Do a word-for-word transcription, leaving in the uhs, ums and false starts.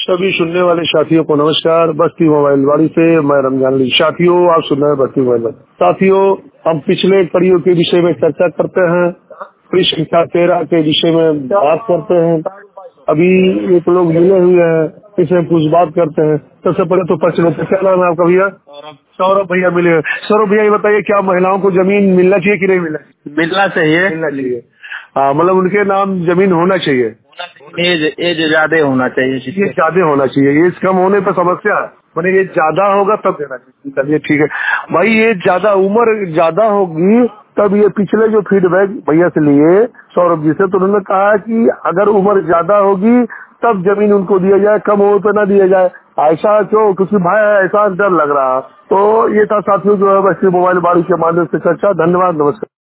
सभी सुनने वाले साथियों को नमस्कार। बस्ती मोबाइल वाड़ी से मैं रमजान अली। साथियों, आप सुन रहे हैं बस्ती मोबाइल वाड़ी। साथियों, हम पिछले कड़ियों के विषय में चर्चा करते हैं, पृष्ठ संख्या तेरह के विषय में बात करते हैं। अभी एक लोग मिले हुए हैं, इसमें कुछ बात करते हैं। सबसे पहले तो परिचय लेते हैं। क्या नाम है आपका भैया? सौरभ भैया मिले हैं। सौरभ भैया, ये बताइए, क्या महिलाओं को जमीन मिलना चाहिए कि नहीं मिलना चाहिए? मिलना चाहिए। मिलना चाहिए। हाँ, मतलब उनके नाम जमीन होना चाहिए। एज एज ज्यादा होना चाहिए। ये ज्यादा होना चाहिए। ये कम होने पर समस्या है, मैंने ये ज्यादा होगा तब देना चाहिए। चलिए ठीक है भाई, ये ज्यादा उम्र ज्यादा होगी तब। ये पिछले जो फीडबैक भैया से लिए सौरभ जी से, तो उन्होंने कहा कि अगर उम्र ज्यादा होगी तब जमीन उनको दिया जाए, कम उम्र पे ना दिया जाए। ऐसा क्यों? क्योंकि भाई ऐसा डर लग रहा। तो ये था साथियों जो है बस्ती मोबाइल बाड़ी के माध्यम से चर्चा। धन्यवाद, नमस्कार।